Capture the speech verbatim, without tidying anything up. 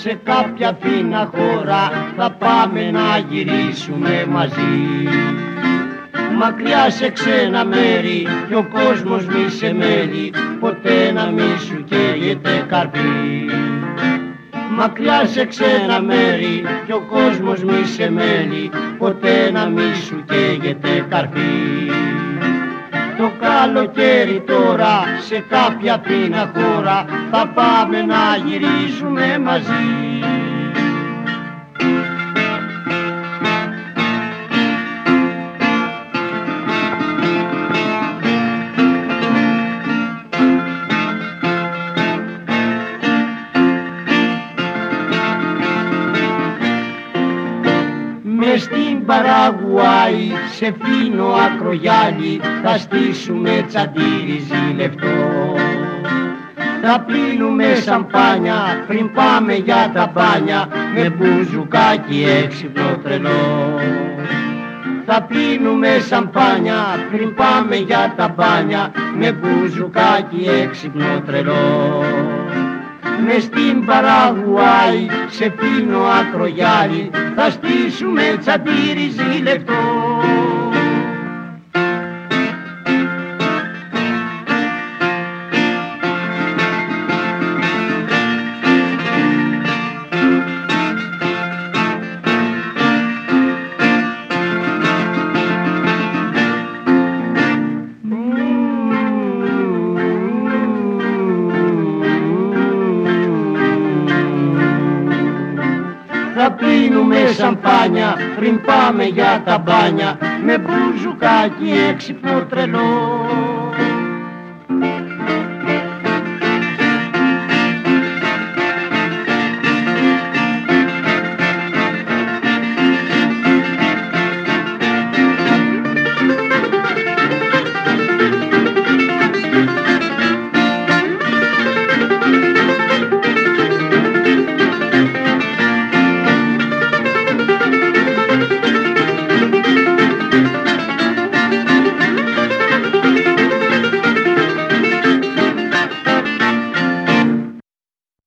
σε κάποια φίνα χώρα θα πάμε να γυρίσουμε μαζί. Μακριά σε ξένα μέρη κι ο κόσμος μη σε μέλει, ποτέ να μη σου καίγεται καρπί. Μακριά σε ξένα μέρη κι ο κόσμος μη σε μέλει, ποτέ να μη σου καίγεται καρπί. Το καλοκαίρι τώρα σε κάποια φίνα χώρα θα πάμε να γυρίσουμε μαζί. Μες στην Παραγουάη σε φίνο ακρογιάλι θα στήσουμε τσαντήριζι λεπτό. Θα πίνουμε σαμπάνια πριν πάμε για τα μπάνια με μπουζουκάκι έξυπνο τρελό. Θα πίνουμε σαμπάνια πριν πάμε για τα μπάνια με μπουζουκάκι έξυπνο τρελό. Μες στην Παραγουάη σε φίνο ακρογιάλι θα στήσουμε τσαντήριζι λεπτό. Θα πίνουμε σαμπάνια πριν πάμε για τα μπάνια με μπουζουκάκι έξυπνο τρελό.